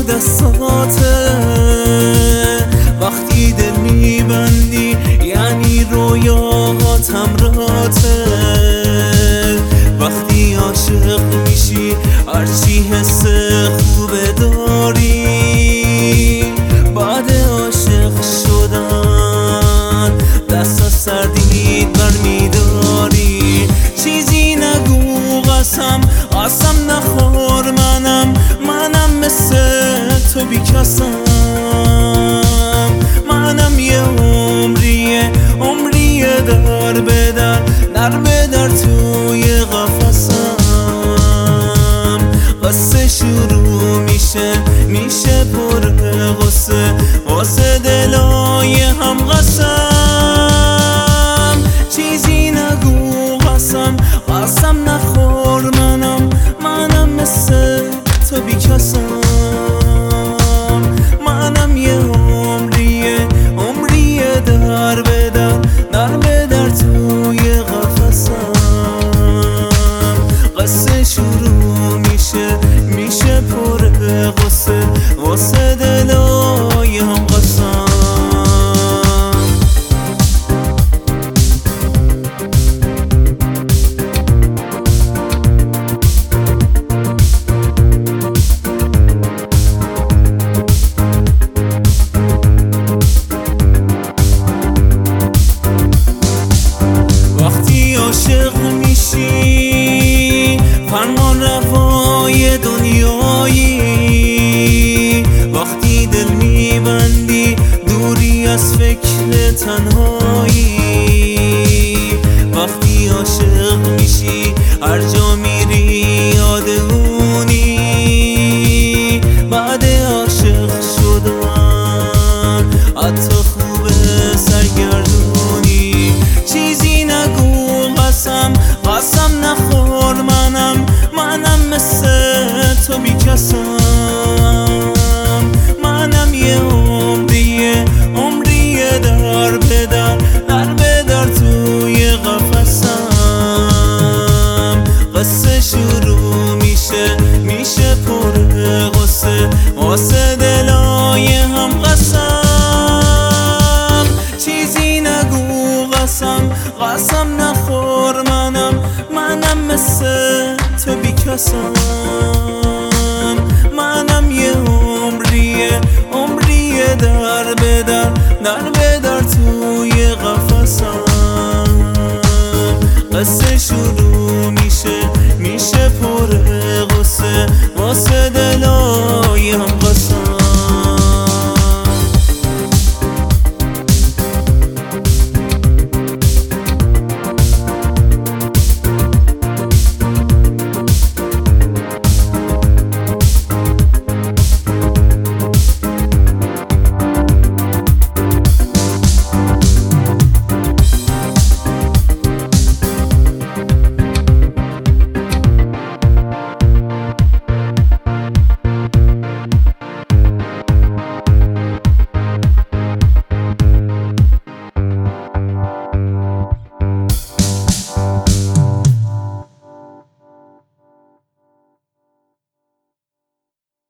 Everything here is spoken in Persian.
دستاته، وقتی دل میبندی یعنی رویاهات همراهته، وقتی عاشق میشی هرچی حس خوبه داری، بعد عاشق شدن دست از سردی برمیداری. چیزی نگو قسم نخور، منم مثل تو بیکسم، منم یه عمریه در به در توی قفسم. قصه شروع میشه پر غصه واسه دلای هم قسم. چیزی نگو قسم نخور، منم مثل تو بیکسم، منم یه عمریه در به در توی قفسم. قصه شروع میشه پر غصه واسه دلای هم قسم. وقتی عاشق میشی فرمان روای دنیایی، وقتی دل میبندی دوری از فکر تنهایی، وقتی عاشق میشی هر جا میری یاد اونی، بعد عاشق شدن حتی خوبه سرگردونی. چیزی نگو قسم نخور، منم مثل تو بیکسم، منم یه عمریه در به در توی قفسم. قصه شروع میشه پر غصه واسه دلای هم قسم. چیزی نگو قسم نخور، منم مثل تو بیکسم، منم یه عمریه در به در توی قفسم. قصه شروع